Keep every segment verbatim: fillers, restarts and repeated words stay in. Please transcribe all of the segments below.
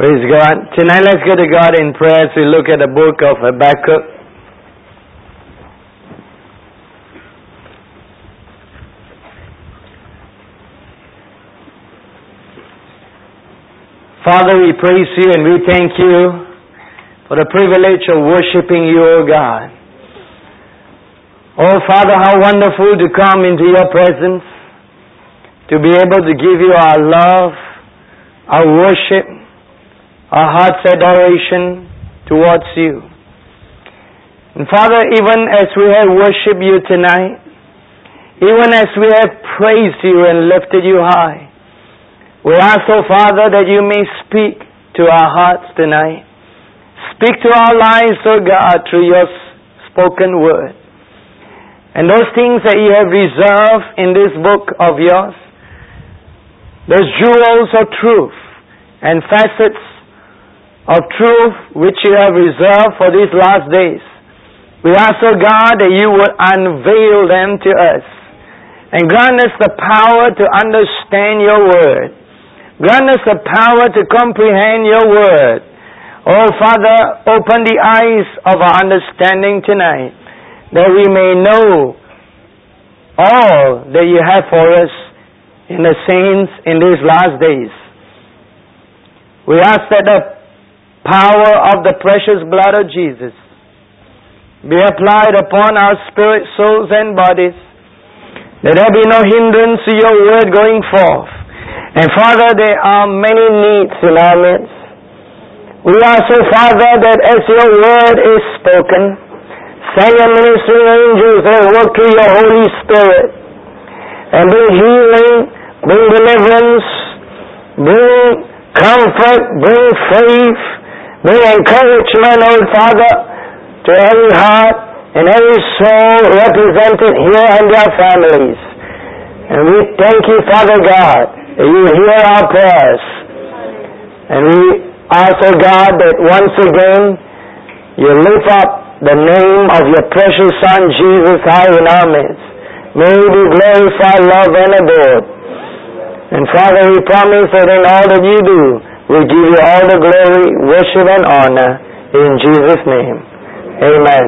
Praise God. Tonight let's go to God in prayer as we look at the book of Habakkuk. Father, we praise you and we thank you for the privilege of worshiping you, O God. Oh Father, how wonderful to come into your presence, to be able to give you our love, our worship, our heart's adoration towards you. And Father, even as we have worshipped you tonight, even as we have praised you and lifted you high, we ask, oh Father, that you may speak to our hearts tonight. Speak to our lives, oh God, through your spoken word. And those things that you have reserved in this book of yours, those jewels of truth and facets of truth which you have reserved for these last days, we ask, oh God, that you would unveil them to us and grant us the power to understand your word. Grant us the power to comprehend your word. Oh Father, open the eyes of our understanding tonight, that we may know all that you have for us in the saints in these last days. We ask that the power of the precious blood of Jesus be applied upon our spirit, souls, and bodies, that there be no hindrance to your word going forth. And Father, there are many needs in our midst. We ask, oh Father, that as your word is spoken, send your ministering angels and work through your Holy Spirit and bring healing, bring deliverance, bring comfort, bring faith, bring encouragement, oh Father, to every heart and every soul represented here and their families. And we thank you, Father God, that you hear our prayers. And we ask, oh God, that once again you lift up the name of your precious Son, Jesus, high in our midst. May he be glorified, loved, and adored. And Father, we promise that in all that you do, we give you all the glory, worship, and honor in Jesus' name. Amen.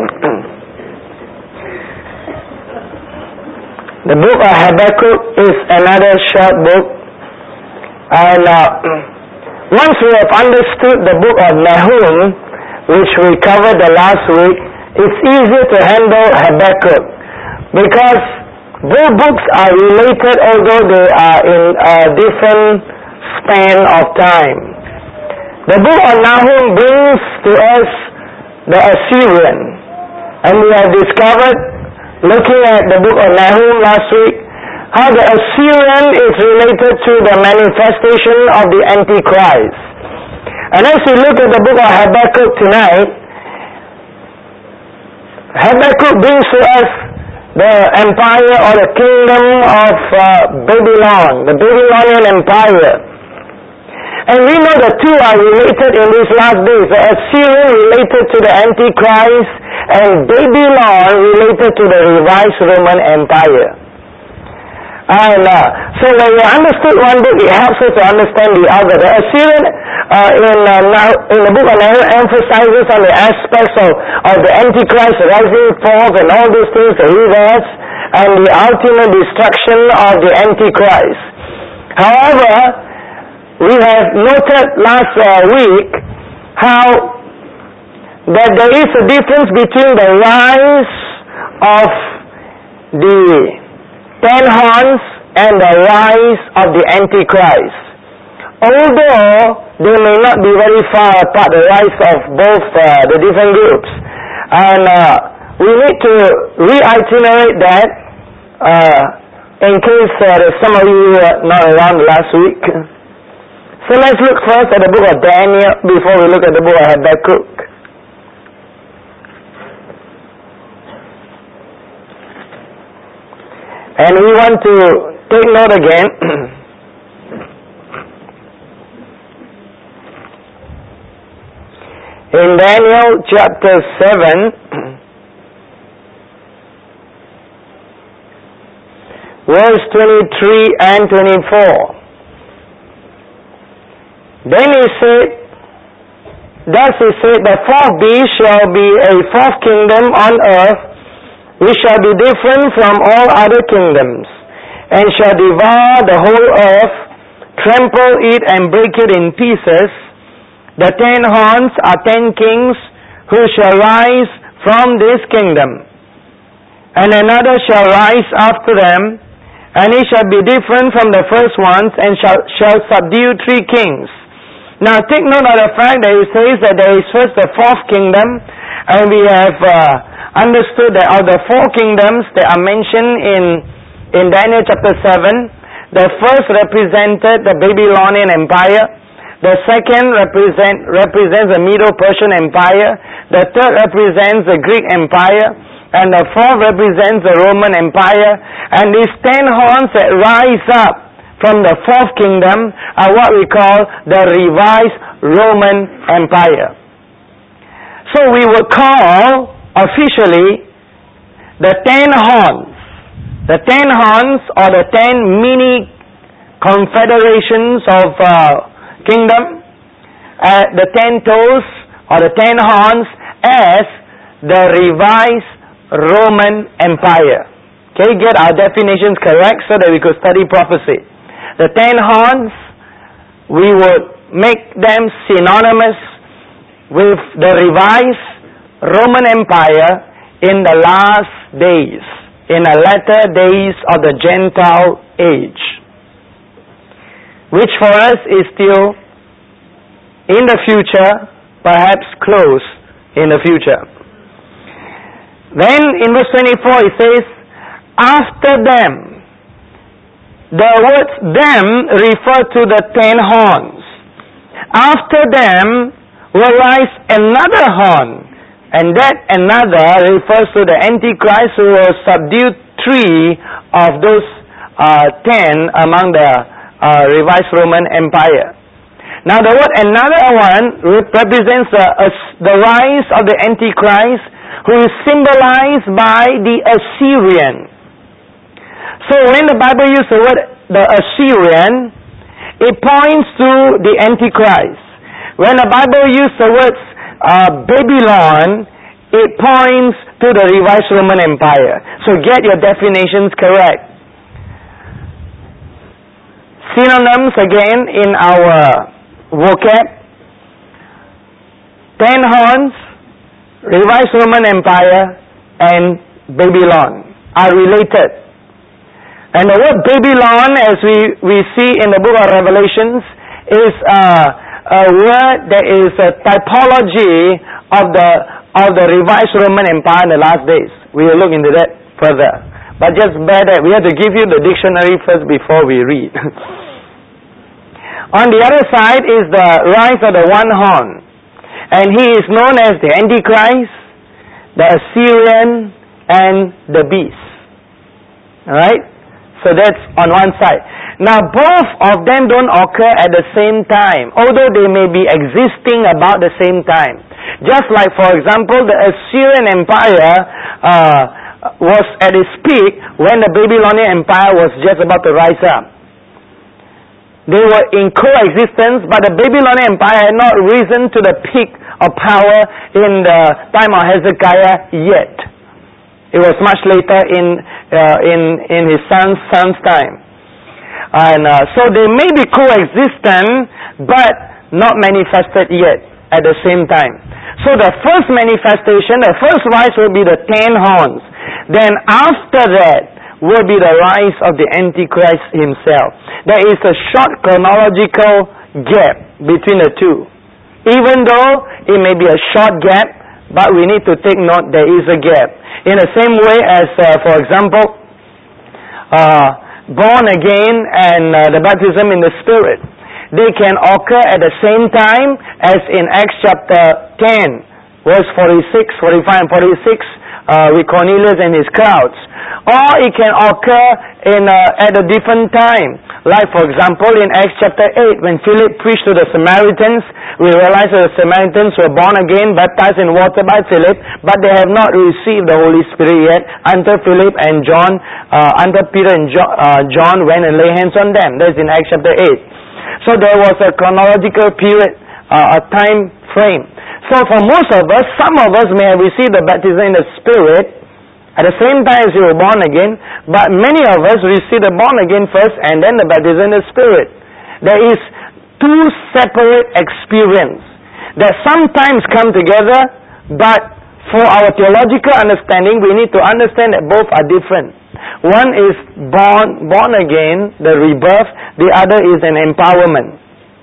The book of Habakkuk is another short book. And uh, once we have understood the book of Nahum, which we covered the last week, it's easier to handle Habakkuk, because both books are related, although they are in a different span of time. The book of Nahum brings to us the Assyrian, and we have discovered, looking at the book of Nahum last week, how the Assyrian is related to the manifestation of the Antichrist. And as we look at the book of Habakkuk tonight, Habakkuk brings to us the empire or the kingdom of uh, Babylon, the Babylonian Empire. And we know the two are related in these last days. The Assyrian related to the Antichrist, and Babylon related to the revised Roman Empire. And uh, so when we understood one book, it helps us to understand the other. The Assyrian uh, in, uh, now, in the book of Nahum emphasizes on the aspects of, of the Antichrist rising forth and all those things that he does, and the ultimate destruction of the Antichrist. However, we have noted last uh, week how that there is a difference between the rise of the ten horns and the rise of the Antichrist. Although they may not be very far apart, the rise of both uh, the different groups. And uh, we need to re-itinerate that uh, in case uh, some of you were not around last week. So let's look first at the book of Daniel before we look at the book of Habakkuk. And we want to take note again in Daniel chapter seven, verse twenty-three and twenty-four. Then he said, Thus he said, the fourth beast shall be a fourth kingdom on earth, which shall be different from all other kingdoms, and shall devour the whole earth, trample it and break it in pieces. The ten horns are ten kings who shall rise from this kingdom, and another shall rise after them, and he shall be different from the first ones, and shall, shall subdue three kings. Now take note of the fact that it says that there is first the fourth kingdom, and we have uh, understood that of the four kingdoms that are mentioned in, in Daniel chapter seven, the first represented the Babylonian Empire, the second represent, represents the Medo-Persian Empire, the third represents the Greek Empire, and the fourth represents the Roman Empire. And these ten horns that rise up from the fourth kingdom are what we call the revised Roman Empire. So we would call officially the ten horns, the ten horns or the ten mini confederations of uh, kingdom, uh, the ten toes or the ten horns as the revised Roman Empire. Okay, get our definitions correct so that we could study prophecy. The ten horns, we would make them synonymous with the revised Roman Empire in the last days, in the latter days of the Gentile age, which for us is still in the future, perhaps close in the future. Then in verse twenty-four it says, after them. The words them refer to the ten horns. After them will rise another horn, and that another refers to the Antichrist who will subdue three of those uh, ten among the uh, revised Roman Empire. Now the word another one represents the, uh, the rise of the Antichrist, who is symbolized by the Assyrian. So when the Bible uses the word the Assyrian, it points to the Antichrist. When the Bible uses the words uh, Babylon, it points to the revised Roman Empire. So get your definitions correct. Synonyms again in our vocab. Ten horns, revised Roman Empire, and Babylon are related. And the word Babylon, as we, we see in the book of Revelations, is uh, a word that is a typology of the of the revised Roman Empire in the last days. We will look into that further. But just bear that. We have to give you the dictionary first before we read. On the other side is the rise of the one horn. And he is known as the Antichrist, the Assyrian, and the beast. Alright? So that's on one side. Now both of them don't occur at the same time, although they may be existing about the same time. Just like, for example, the Assyrian Empire uh, was at its peak when the Babylonian Empire was just about to rise up. They were in coexistence, but the Babylonian Empire had not risen to the peak of power in the time of Hezekiah yet. It was much later in uh, in in his son's son's time, and uh, so they may be coexistent, but not manifested yet at the same time. So the first manifestation, the first rise will be the ten horns. Then after that will be the rise of the Antichrist himself. There is a short chronological gap between the two, even though it may be a short gap. But we need to take note there is a gap. In the same way as, uh, for example, uh, born again and uh, the baptism in the Spirit. They can occur at the same time as in Acts chapter ten, verse forty-six, forty-five and forty-six, uh, with Cornelius and his crowds. Or it can occur in uh, at a different time. Like, for example, in Acts chapter eight, when Philip preached to the Samaritans, we realize that the Samaritans were born again, baptized in water by Philip, but they have not received the Holy Spirit yet until Philip and John, uh, until Peter and John, uh, John went and lay hands on them. That's in Acts chapter eight. So there was a chronological period, uh, a time frame. So for most of us, some of us may have received the baptism in the Spirit at the same time as you were born again, but many of us received the born again first and then the baptism in the Spirit. There is two separate experiences that sometimes come together, but for our theological understanding, we need to understand that both are different. One is born, born again, the rebirth. The other is an empowerment.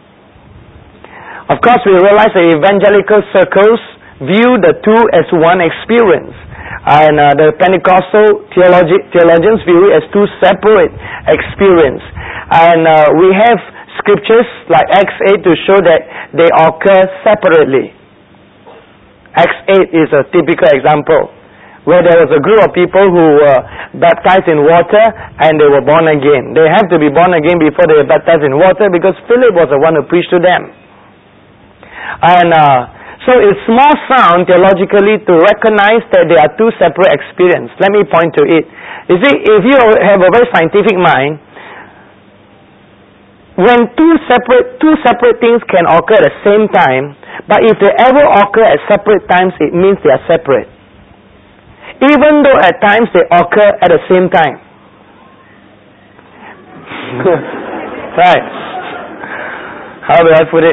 Of course, we realize that evangelical circles view the two as one experience. And uh, the Pentecostal theologi- theologians view it as two separate experiences. And uh, we have scriptures like Acts eight to show that they occur separately. Acts eight is a typical example, where there was a group of people who were baptized in water and they were born again. They have to be born again before they were baptized in water because Philip was the one who preached to them. And uh, so it's more sound theologically to recognize that there are two separate experiences. Let me point to it. You see, if you have a very scientific mind, when two separate two separate things can occur at the same time, but if they ever occur at separate times, it means they are separate. Even though at times they occur at the same time. Right. How do I put it?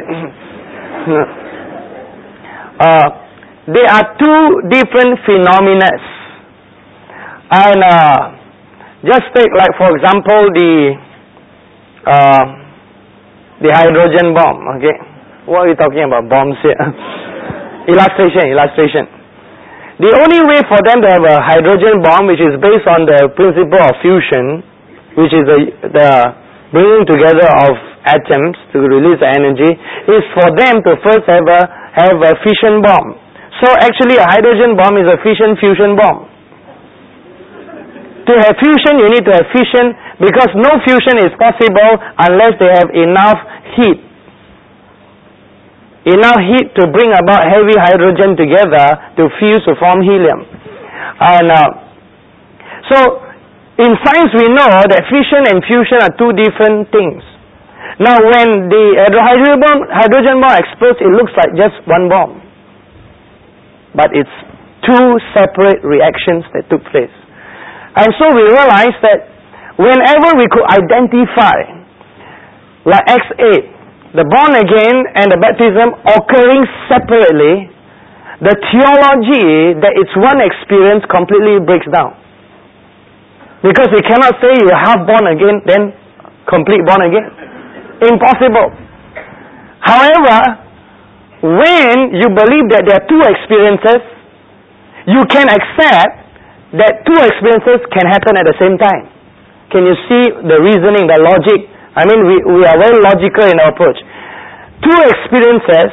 Uh, they are two different phenomena. And uh, just take, like, for example, the uh, the hydrogen bomb. Okay, what are we talking about? Bombs here. illustration, illustration. The only way for them to have a hydrogen bomb, which is based on the principle of fusion, which is the, the bringing together of atoms to release the energy, is for them to first have a have a fission bomb. So actually a hydrogen bomb is a fission fusion bomb. To have fusion, you need to have fission, because no fusion is possible unless they have enough heat. Enough heat to bring about heavy hydrogen together to fuse to form helium. And uh, so in science we know that fission and fusion are two different things. Now when the hydrogen bomb, hydrogen bomb explodes, it looks like just one bomb. But it's two separate reactions that took place. And so we realized that whenever we could identify, like Acts eight, the born again and the baptism occurring separately, the theology that it's one experience completely breaks down. Because we cannot say you're half born again, then complete born again. Impossible. However, when you believe that there are two experiences, you can accept that two experiences can happen at the same time. Can you see the reasoning, the logic? I mean, we, we are very logical in our approach. Two experiences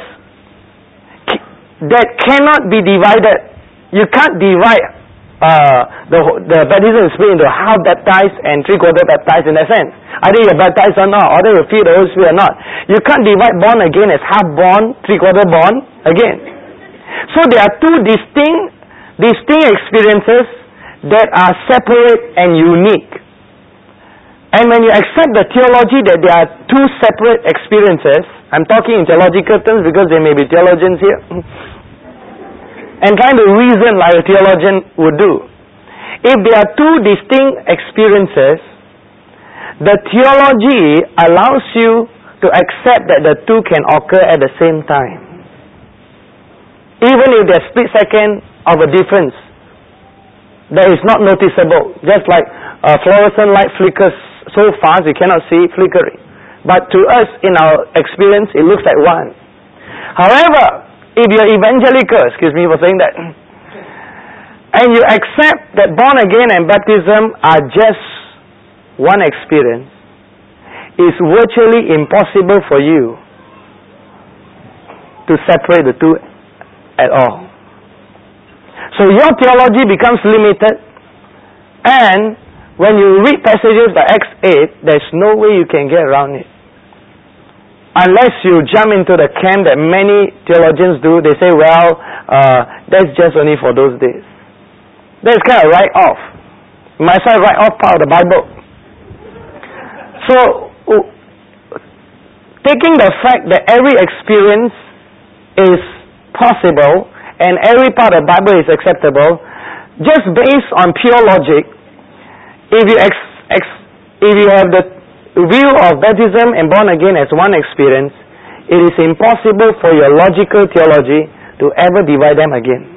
that cannot be divided. You can't divide uh, the the baptism of the Spirit into half baptized and three quarter baptized in that sense. Either you're baptized or not, either you feel the Holy Spirit or not. You can't divide born again as half born, three quarter born again. So there are two distinct, distinct experiences that are separate and unique. And when you accept the theology that there are two separate experiences, I'm talking in theological terms because there may be theologians here, and trying to reason like a theologian would do. If there are two distinct experiences, the theology allows you to accept that the two can occur at the same time. Even if there's split second of a difference, that is not noticeable. Just like a fluorescent light flickers so fast you cannot see it flickering. But to us, in our experience, it looks like one. However, if you're evangelical, excuse me for saying that, and you accept that born again and baptism are just one experience, it's virtually impossible for you to separate the two at all. So your theology becomes limited, and when you read passages like Acts eight, there's no way you can get around it. Unless you jump into the camp that many theologians do, they say, well, uh, that's just only for those days. That's kind of write off. You might as well write off part of the Bible. So, taking the fact that every experience is impossible and every part of the Bible is acceptable, just based on pure logic, if you ex, ex, if you have the view of baptism and born again as one experience, it is impossible for your logical theology to ever divide them again.